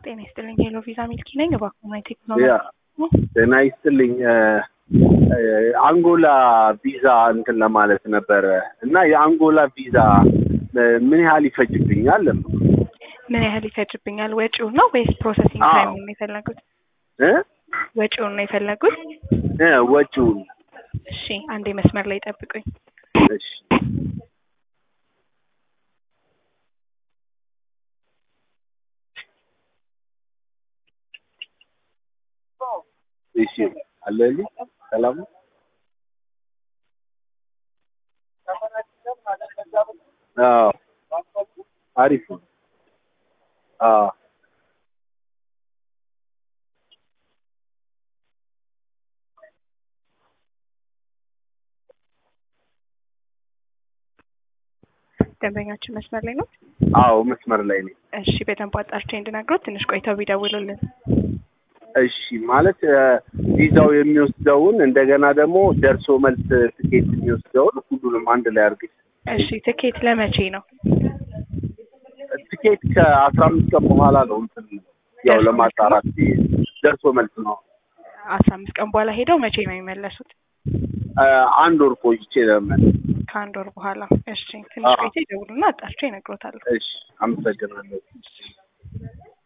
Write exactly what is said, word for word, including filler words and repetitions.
ጤና ይስጥልኝ ሄሎ ቪዛ ሚልኪ ነኝ። እባክዎን ቴክኖሎጂ ያ ጤና ይስጥልኝ አንጎላ ቪዛ እንትን ለማለት ነበር እና የአንጎላ ቪዛ ምን ያህል ይፈጅብኛል? ምን ያህል ይፈጅብኛል? ወጪው ነው ወይስ ፕሮሰሲንግ ታይም ነው የፈለጉት? እ ወጪውን ነው የፈለጉት? እ ወጪው። እሺ አንዴ መስመር ላይ ጠብቁኝ። እሺ እሺ አለሊ ሰላም አዎ አሪፍ አዎ ደንበኛችን መስመር ላይ ነው? አዎ መስመር ላይ ነኝ። እሺ በደንብ አጣርቼ እንድነግሮት ትንሽ ቆይተው ቢደውሉልን። እሺ ማለት ቪዛው የሚወስደውን እንደገና ደግሞ ደርሶ መልስ ትኬት የሚወስደውን ሁሉንም አንድ ላይ አድርገሽ። እሺ ትኬት ለመቼ ነው? ትኬት ከአስራ አምስት ቀን በኋላ ነው እንትን ያው ለማጣራት ደርሶ መልስ ነው። አስራ አምስት ቀን በኋላ ሄደው መቼ ነው የሚመለሱት? አንድ ወር ቆይቼ ለምን ከአንድ ወር በኋላ። እሺ ትንሽ ቆይተው ይደውሉና አጣርቼ እነግሮታለሁ። እሺ አመሰግናለሁ።